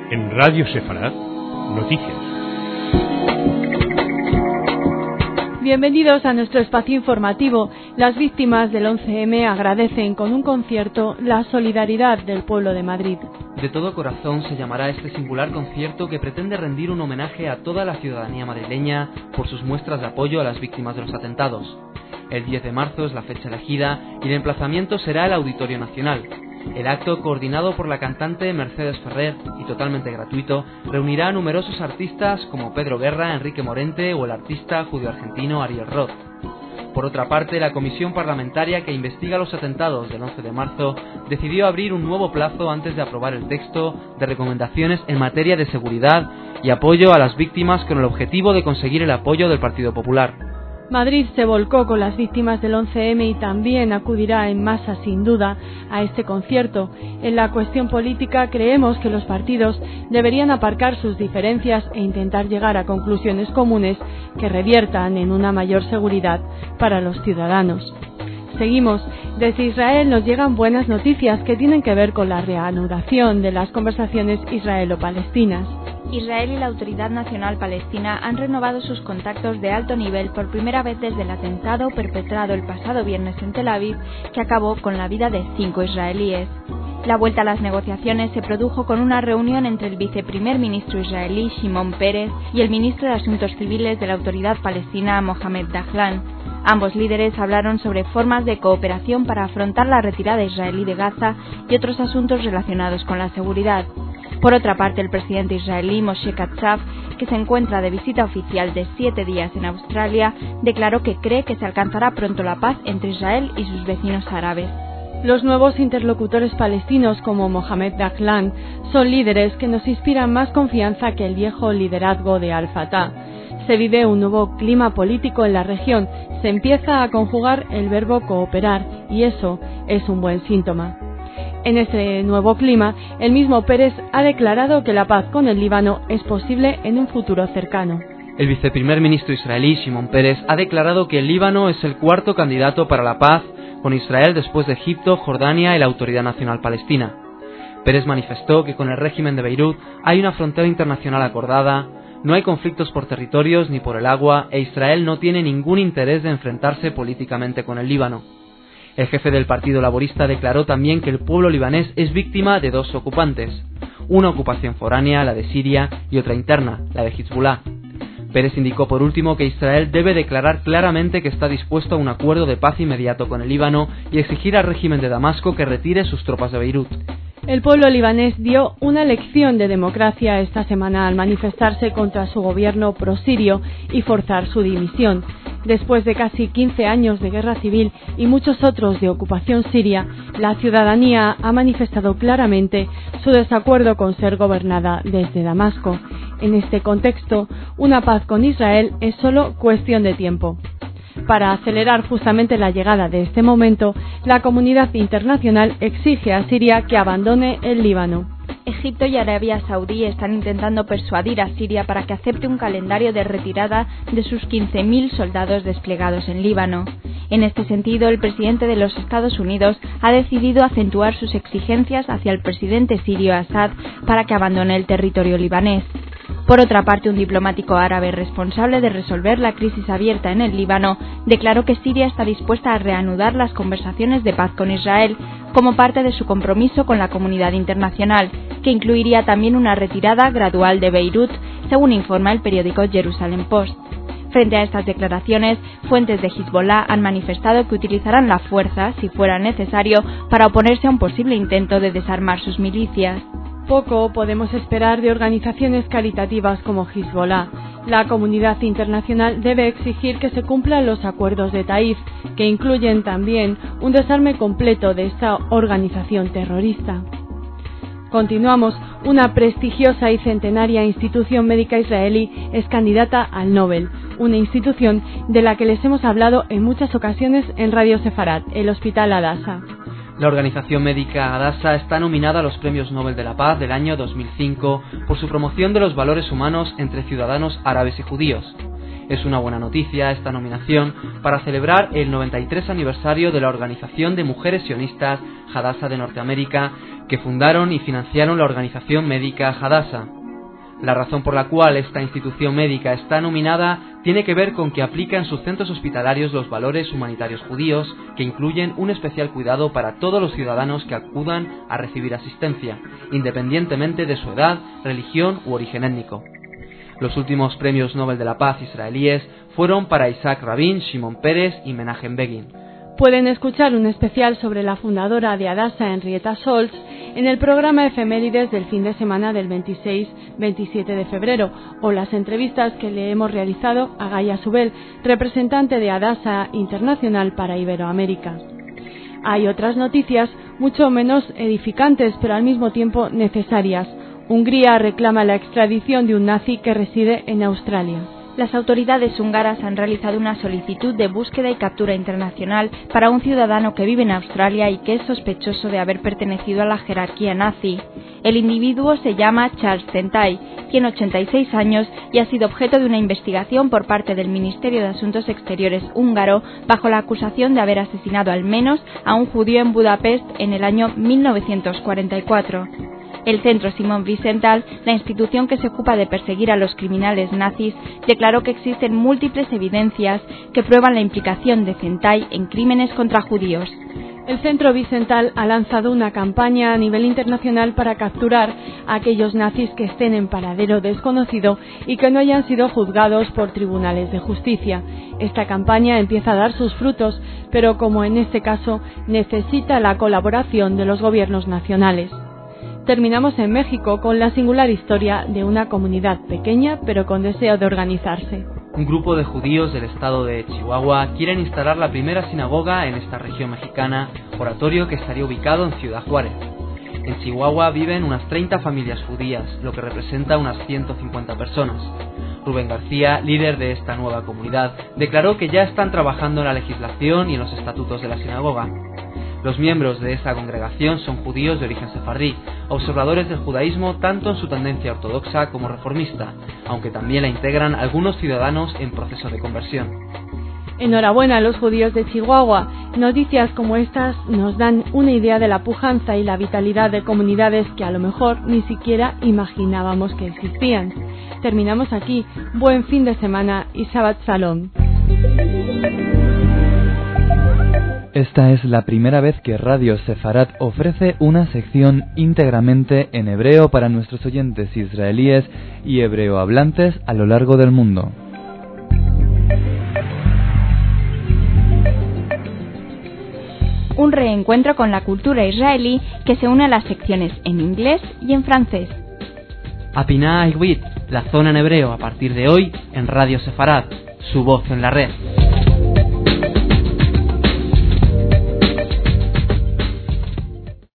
En Radio Sefarad, noticias. Bienvenidos a nuestro espacio informativo. Las víctimas del 11M agradecen con un concierto la solidaridad del pueblo de Madrid. De todo corazón se llamará este singular concierto que pretende rendir un homenaje a toda la ciudadanía madrileña por sus muestras de apoyo a las víctimas de los atentados. El 10 de marzo es la fecha elegida y el emplazamiento será el Auditorio Nacional. El acto, coordinado por la cantante Mercedes Ferrer y totalmente gratuito, reunirá a numerosos artistas como Pedro Guerra, Enrique Morente o el artista judío-argentino Ariel Roth. Por otra parte, la comisión parlamentaria que investiga los atentados del 11 de marzo decidió abrir un nuevo plazo antes de aprobar el texto de recomendaciones en materia de seguridad y apoyo a las víctimas con el objetivo de conseguir el apoyo del Partido Popular. Madrid se volcó con las víctimas del 11M y también acudirá en masa, sin duda, a este concierto. En la cuestión política creemos que los partidos deberían aparcar sus diferencias e intentar llegar a conclusiones comunes que reviertan en una mayor seguridad para los ciudadanos. Seguimos. Desde Israel nos llegan buenas noticias que tienen que ver con la reanudación de las conversaciones israelo-palestinas. Israel y la Autoridad Nacional Palestina han renovado sus contactos de alto nivel por primera vez desde el atentado perpetrado el pasado viernes en Tel Aviv, que acabó con la vida de 5 israelíes. La vuelta a las negociaciones se produjo con una reunión entre el viceprimer ministro israelí Shimon Peres y el ministro de Asuntos Civiles de la Autoridad Palestina Mohamed Dahlan. Ambos líderes hablaron sobre formas de cooperación para afrontar la retirada israelí de Gaza y otros asuntos relacionados con la seguridad. Por otra parte, el presidente israelí Moshe Katsav, que se encuentra de visita oficial de 7 días en Australia, declaró que cree que se alcanzará pronto la paz entre Israel y sus vecinos árabes. Los nuevos interlocutores palestinos como Mohamed Dahlan son líderes que nos inspiran más confianza que el viejo liderazgo de Al-Fatah. Se vive un nuevo clima político en la región, se empieza a conjugar el verbo cooperar y eso es un buen síntoma. En este nuevo clima, el mismo Pérez ha declarado que la paz con el Líbano es posible en un futuro cercano. El viceprimer ministro israelí Shimon Peres ha declarado que el Líbano es el cuarto candidato para la paz con Israel después de Egipto, Jordania y la Autoridad Nacional Palestina. Peres manifestó que con el régimen de Beirut hay una frontera internacional acordada, no hay conflictos por territorios ni por el agua e Israel no tiene ningún interés de enfrentarse políticamente con el Líbano. El jefe del Partido Laborista declaró también que el pueblo libanés es víctima de 2 ocupantes, una ocupación foránea, la de Siria, y otra interna, la de Hezbollah. Peres indicó por último que Israel debe declarar claramente que está dispuesto a un acuerdo de paz inmediato con el Líbano y exigir al régimen de Damasco que retire sus tropas de Beirut. El pueblo libanés dio una lección de democracia esta semana al manifestarse contra su gobierno prosirio y forzar su dimisión. Después de casi 15 años de guerra civil y muchos otros de ocupación siria, la ciudadanía ha manifestado claramente su desacuerdo con ser gobernada desde Damasco. En este contexto, una paz con Israel es solo cuestión de tiempo. Para acelerar justamente la llegada de este momento, la comunidad internacional exige a Siria que abandone el Líbano. Egipto y Arabia Saudí están intentando persuadir a Siria para que acepte un calendario de retirada de sus 15.000 soldados desplegados en Líbano. En este sentido, el presidente de los Estados Unidos ha decidido acentuar sus exigencias hacia el presidente sirio Assad para que abandone el territorio libanés. Por otra parte, un diplomático árabe responsable de resolver la crisis abierta en el Líbano declaró que Siria está dispuesta a reanudar las conversaciones de paz con Israel como parte de su compromiso con la comunidad internacional, que incluiría también una retirada gradual de Beirut, según informa el periódico Jerusalem Post. Frente a estas declaraciones, fuentes de Hezbollah han manifestado que utilizarán la fuerza, si fuera necesario, para oponerse a un posible intento de desarmar sus milicias. Poco podemos esperar de organizaciones caritativas como Hezbollah. La comunidad internacional debe exigir que se cumplan los acuerdos de Taif, que incluyen también un desarme completo de esta organización terrorista. Continuamos. Una prestigiosa y centenaria institución médica israelí es candidata al Nobel, una institución de la que les hemos hablado en muchas ocasiones en Radio Sefarad, el Hospital Hadassah. La organización médica Hadassah está nominada a los Premios Nobel de la Paz del año 2005 por su promoción de los valores humanos entre ciudadanos árabes y judíos. Es una buena noticia esta nominación para celebrar el 93 aniversario de la Organización de Mujeres Sionistas Hadassah de Norteamérica, que fundaron y financiaron la organización médica Hadassah. La razón por la cual esta institución médica está nominada tiene que ver con que aplica en sus centros hospitalarios los valores humanitarios judíos, que incluyen un especial cuidado para todos los ciudadanos que acudan a recibir asistencia, independientemente de su edad, religión u origen étnico. Los últimos premios Nobel de la Paz israelíes fueron para Isaac Rabin, Shimon Peres y Menachem Begin. Pueden escuchar un especial sobre la fundadora de Hadassah, Henrietta Scholz, en el programa Efemérides del fin de semana del 26-27 de febrero, o las entrevistas que le hemos realizado a Gaia Subel, representante de Hadassah Internacional para Iberoamérica. Hay otras noticias mucho menos edificantes, pero al mismo tiempo necesarias. Hungría reclama la extradición de un nazi que reside en Australia. Las autoridades húngaras han realizado una solicitud de búsqueda y captura internacional para un ciudadano que vive en Australia y que es sospechoso de haber pertenecido a la jerarquía nazi. El individuo se llama Charles Zentai, tiene 86 años y ha sido objeto de una investigación por parte del Ministerio de Asuntos Exteriores húngaro bajo la acusación de haber asesinado al menos a un judío en Budapest en el año 1944. El Centro Simon Wiesenthal, la institución que se ocupa de perseguir a los criminales nazis, declaró que existen múltiples evidencias que prueban la implicación de Zentai en crímenes contra judíos. El Centro Wiesenthal ha lanzado una campaña a nivel internacional para capturar a aquellos nazis que estén en paradero desconocido y que no hayan sido juzgados por tribunales de justicia. Esta campaña empieza a dar sus frutos, pero como en este caso, necesita la colaboración de los gobiernos nacionales. Terminamos en México con la singular historia de una comunidad pequeña pero con deseo de organizarse. Un grupo de judíos del estado de Chihuahua quieren instalar la primera sinagoga en esta región mexicana, oratorio que estaría ubicado en Ciudad Juárez. En Chihuahua viven unas 30 familias judías, lo que representa unas 150 personas. Rubén García, líder de esta nueva comunidad, declaró que ya están trabajando en la legislación y en los estatutos de la sinagoga. Los miembros de esta congregación son judíos de origen sefardí, observadores del judaísmo tanto en su tendencia ortodoxa como reformista, aunque también la integran algunos ciudadanos en proceso de conversión. Enhorabuena a los judíos de Chihuahua. Noticias como estas nos dan una idea de la pujanza y la vitalidad de comunidades que a lo mejor ni siquiera imaginábamos que existían. Terminamos aquí. Buen fin de semana y Shabbat Shalom. Esta es la primera vez que Radio Sefarat ofrece una sección íntegramente en hebreo para nuestros oyentes israelíes y hebreohablantes a lo largo del mundo. Un reencuentro con la cultura israelí que se une a las secciones en inglés y en francés. Apina Ivrit, la zona en hebreo a partir de hoy en Radio Sefarat, su voz en la red.